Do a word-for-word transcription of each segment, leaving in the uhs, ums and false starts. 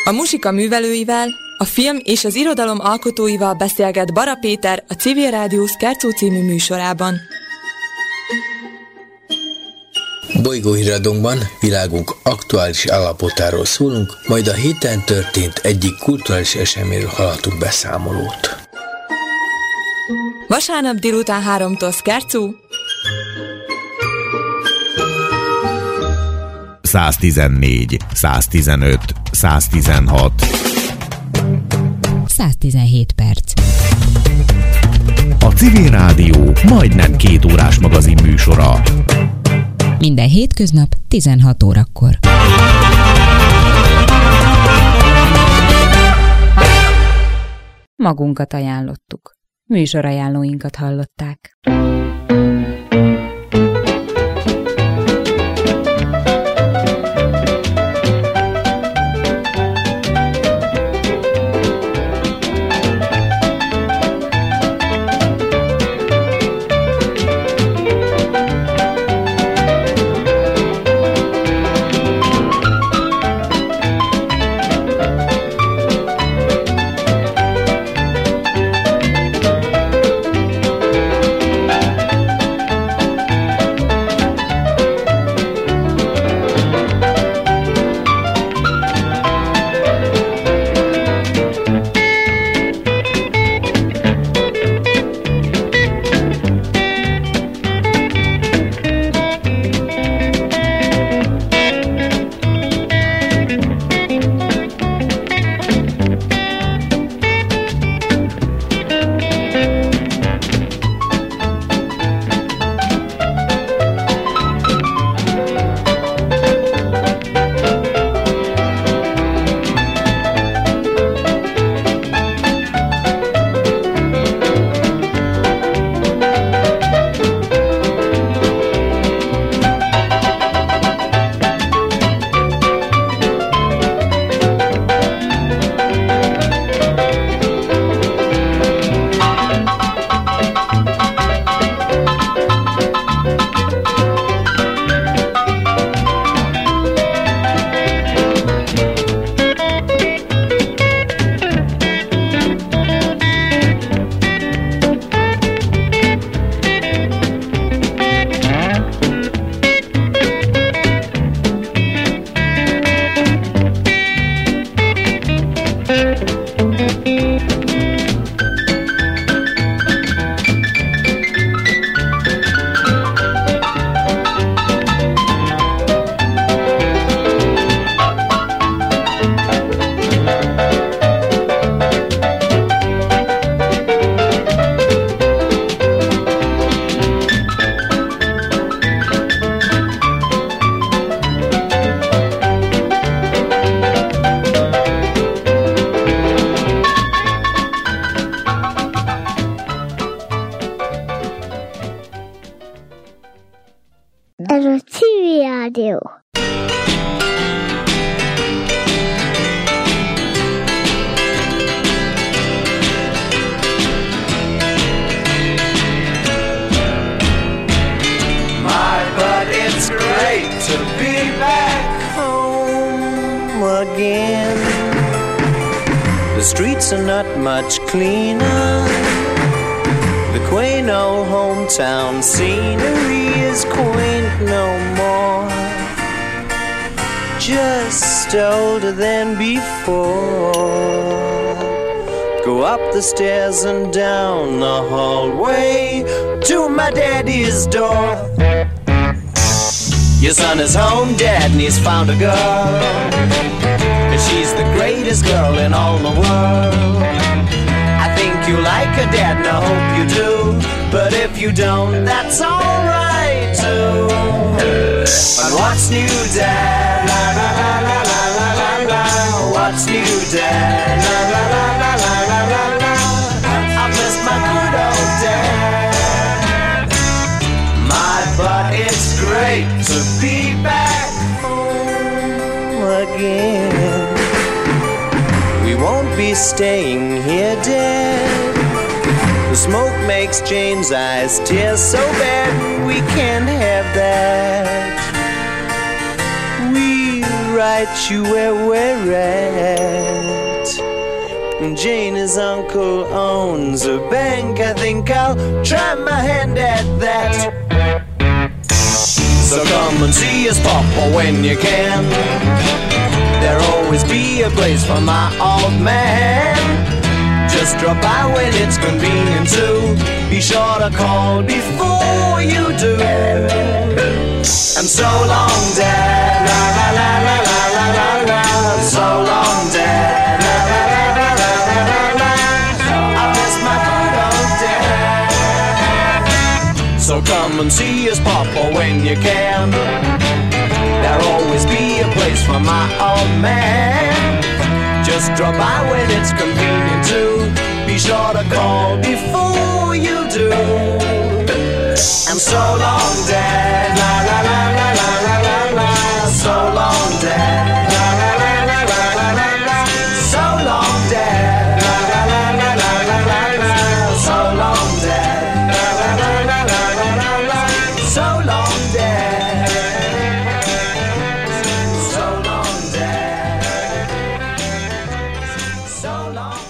A muzsika művelőivel, a film és az irodalom alkotóival beszélget Bara Péter a Civil Rádió Scherzo című műsorában. Bolygóhíradónkban világunk aktuális állapotáról szólunk, majd a héten történt egyik kulturális eseményről hallhatunk beszámolót. Vasárnap délután háromtól Scherzo. száztizennégy, száztizenöt, száztizenhat. száztizenhét perc. A Civil Rádió majdnem két órás magazin műsora. Minden hétköznap tizenhat órakor. Magunkat ajánlottuk. Műsorajánlóinkat hallották. Ez a Civil Rádió. My, but it's great to be back home again. The streets are not much cleaner. The quaint old hometown scenery is quaint no more. Just older than before. Go up the stairs and down the hallway to my daddy's door. Your son is home, Dad, and he's found a girl, and she's the greatest girl in all the world. I think you like her, Dad, and I hope you do, but if you don't, that's alright too. And what's new, Dad? La la la la la la la la. What's new, Dad? La la la la la la la la. I miss my good old Dad. My, but it's great to be back home again. We won't be staying here, Dad. The smoke makes Jane's eyes tear so bad. We can't have that. We write you where we're at. Jane, his uncle, owns a bank. I think I'll try my hand at that. So come and see us, Papa, when you can. There'll always be a place for my old man. Just drop by when it's convenient to. Be sure to call before you do. And so long, Dad. La la la la la la la la. So long, Dad. La la la la la la la. I miss my good old Dad. So come and see us, Papa, when you can. There'll always be a place for my old man. Just drop by when it's convenient to. Be sure to call before you do. And so long, Dad. La la la la la la la la. So long, Dad. La la la la la la la la. So long, Dad. La la la la la la la la. So long, Dad. La la la la la la la la. So long, Dad. So long, Dad. So long,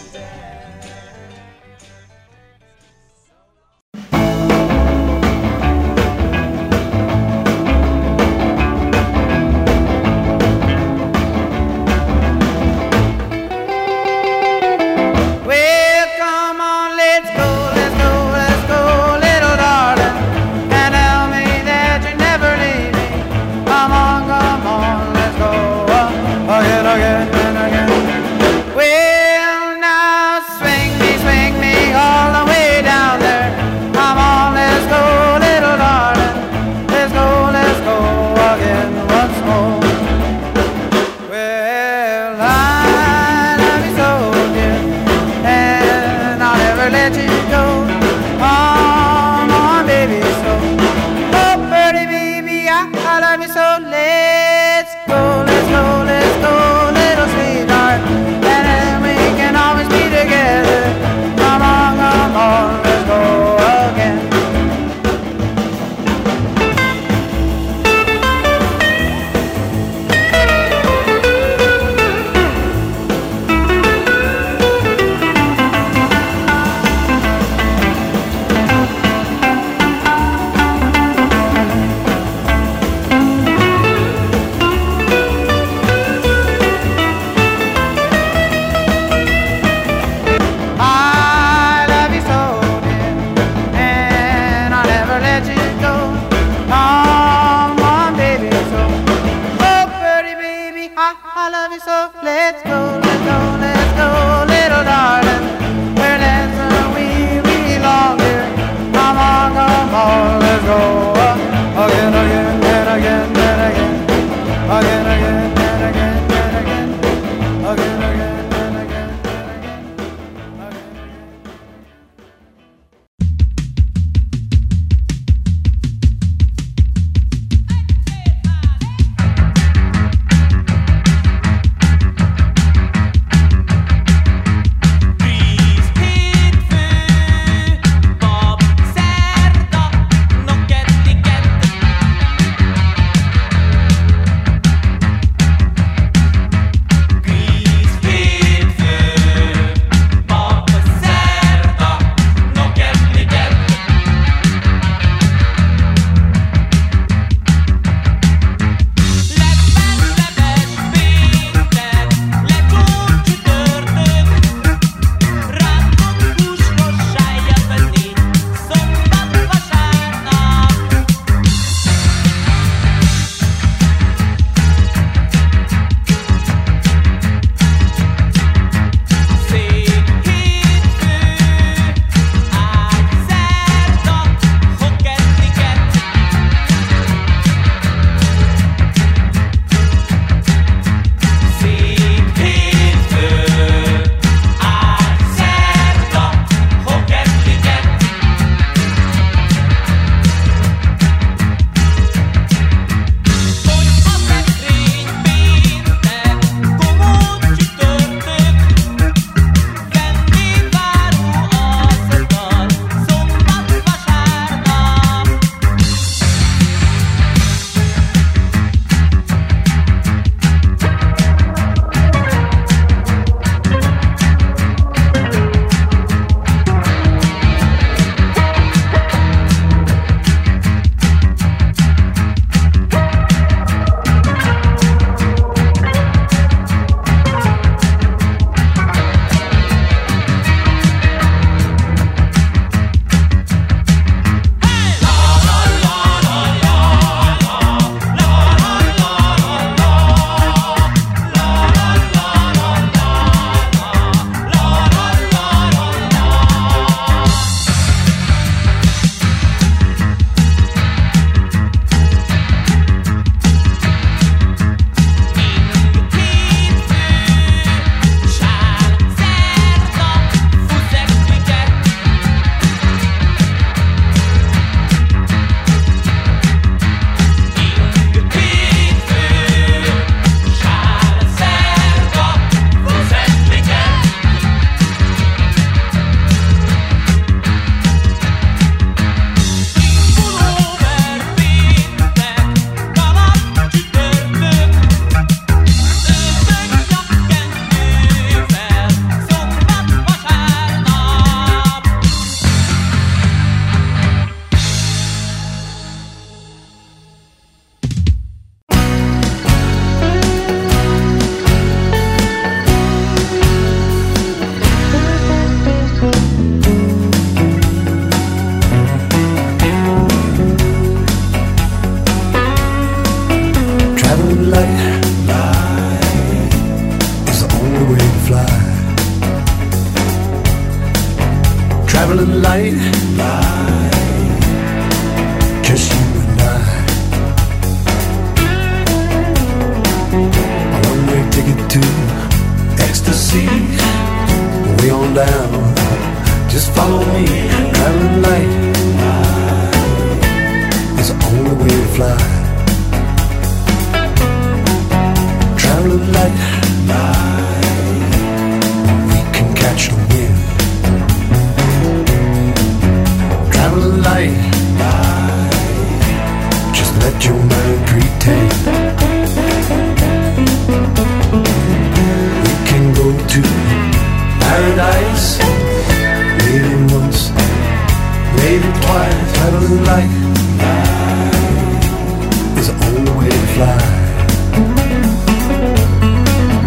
light, just you and I. A one-way ticket to ecstasy, way on down. Just follow me, traveling light is the only way to fly. Traveling light, we can catch the wind. Traveling light, just let your mind pretend. We can go to paradise, maybe once, maybe twice. Traveling light is the only way to fly.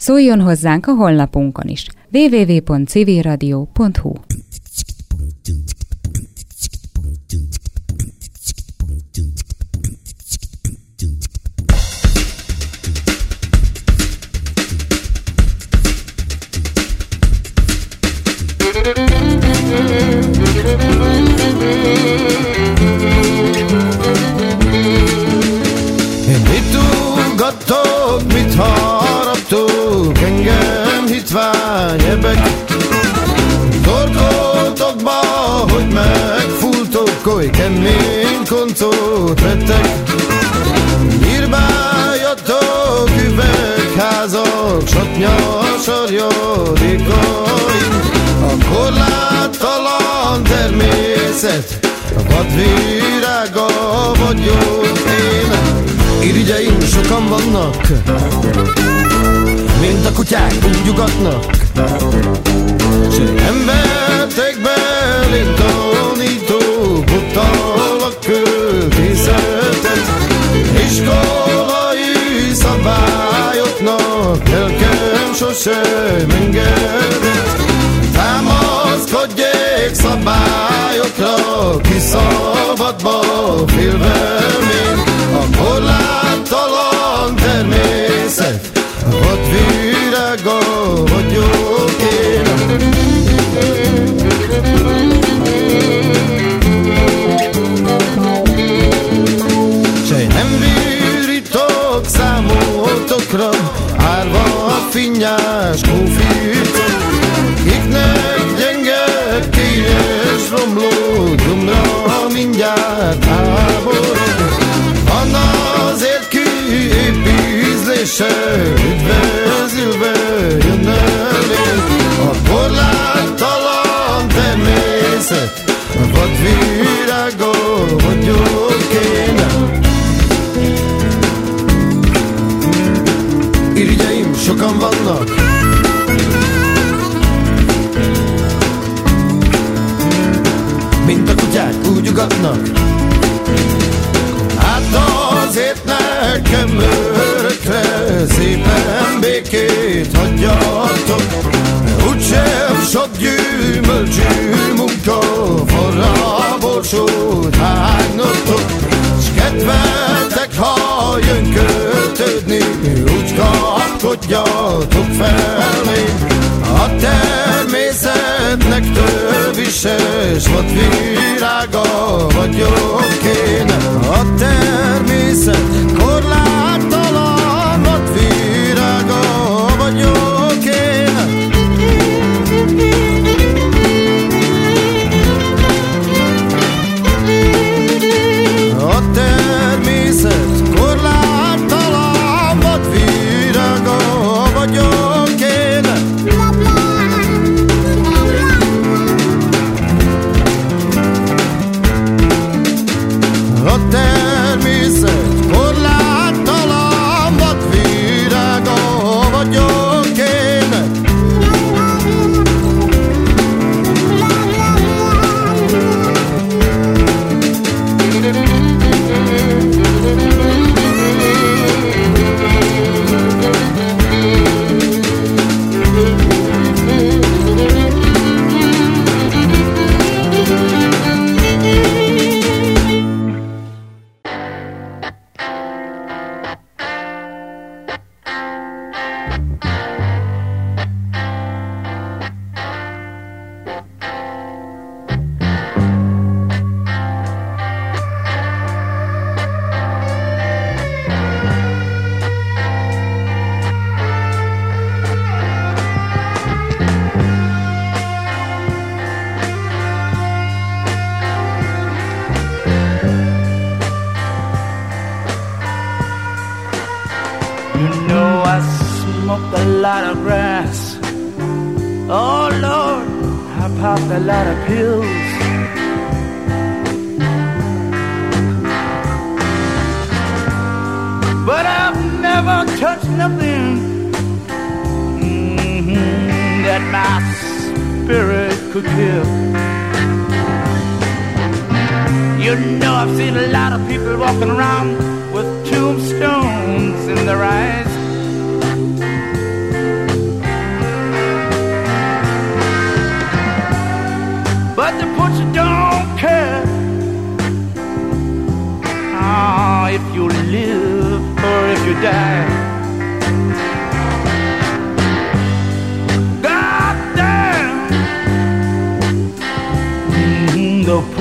Szóljon hozzánk a honlapunkon is. double-u double-u double-u pont civilradio pont hu. Mit ugattok, mit haraptok, engem hitvány ebek. Torkoltokba, hogy megfúltok, oly kemény koncot vettek. Nyírbáljatok üvegházak, satnyasarjadékaim. A korláttalan természet, a vadvirága vagyok én. Irigyeim sokan vannak, mint a kutyák úgy ugatnak. S nem vertek belém tanító, bottal a költészetet. Iskolai szabályoknak lelkem sosem engedett. Támaszkodjék szabályokra, ki szabadba félve még. A korláttalan természet, a vadvirága vagyok én. Sej nem virítok számotokra, árva a finnyás kóficok. Kiknek gyenge, kényes romló, gyomra mindjárt háborog. Van azért kiépízlése, üdvözülve jön elég. A korláttalan természet, a vadvirága vagyok én. Irigyeim sokan vannak, mint a kutyák úgy ugatnak. Hát azért nekem örökre szépen békét hagyjatok. Úgysem sok gyümölcsű munka, forra borsót hánynotok. S kedveltek, ha jön költődni, úgy kapkodjatok felém. A természetnek tövises vadvirága vagyok én. A természet korláttalan vadvirága vagyok én. A természet korláttalan vadvirága vagyok én. A természet korláttalan vadvirága vagyok én.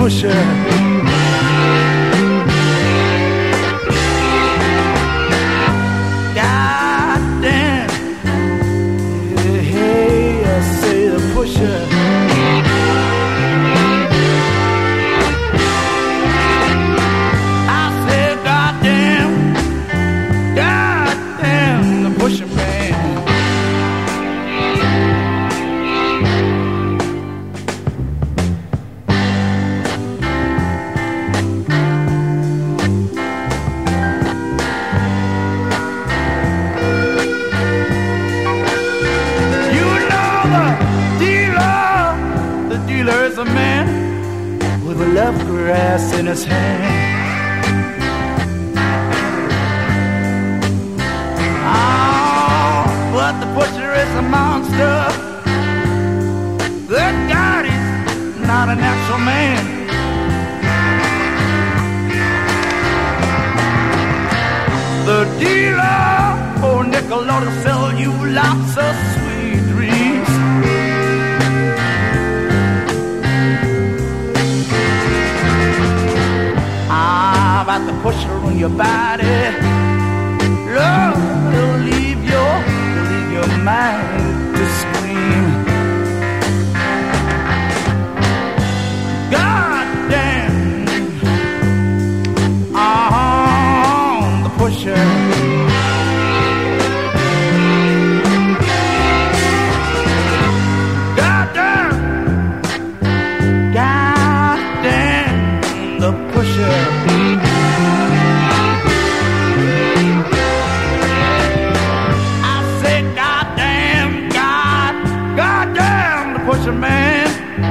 pusher. God damn. Hey, hey, I say the pusher. I say God damn. God damn the pusher man. There's a man with a love grass in his hand. Oh, but the butcher is a monster. Good God, he's not a natural man. The dealer, oh nickel, ought to sell you lots of sweet dreams. About the pusher on your body, love will leave your, leave your mind to scream. God damn, on the pusher. God damn, God damn the pusher. Pusher man.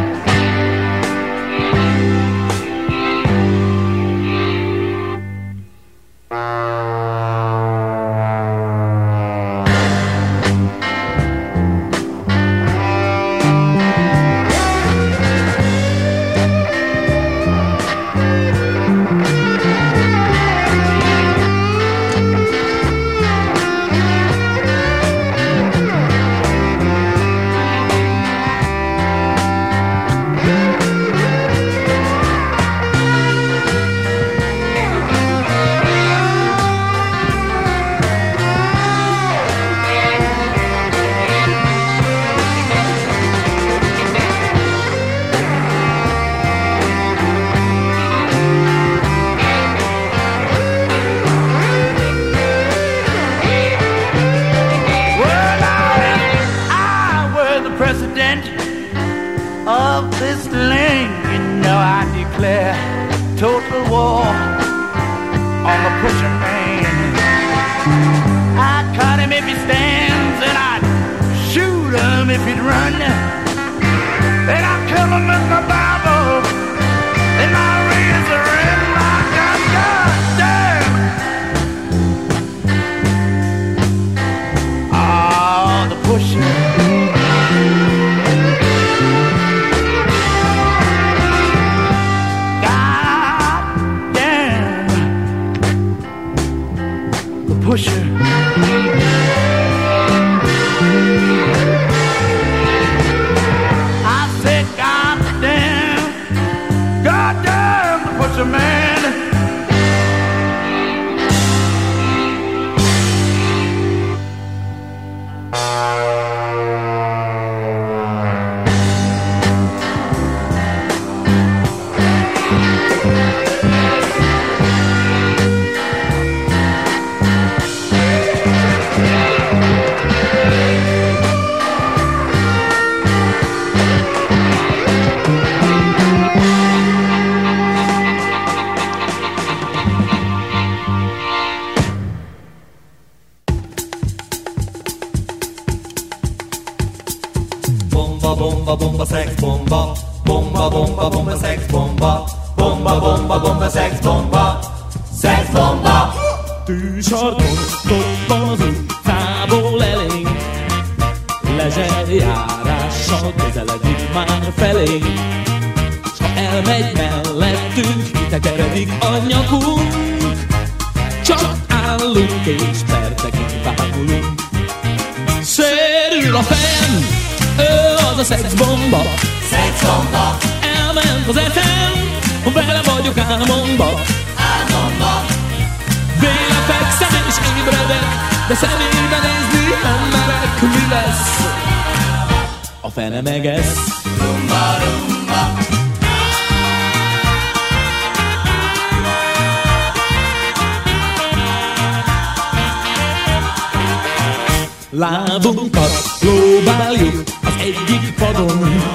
Of this land, you know I declare total war on the pusher man. I'd cut him if he stands, and I'd shoot him if he'd run. And I'd kill him with my Bible and my razor and my gun. God damn. Oh, the pusher. Pusher. I said, God damn, God damn the pusher man. bomba, bomba, sex bomba, bomba, bomba, bomba, sex bomba, bomba, bomba, bomba, sex bomba, sex bomba. Tűzsarkon, dobban az utcából elénk, lezserjárással közeledik már felénk, s ha elmegy mellettünk, kitekeredik a nyakunk, csak állunk és percekig bámulunk. Sérül a fejem, ő az a szexbomba, szexbomba. ment az eszem, vele vagyok álmomba. Álmomba. Véle fekszem és ébredek, de szemébe nézni nem merek. Mi lesz? A fene megesz. Rumba, rumba. Lábunkat próbáljuk az egyik padon,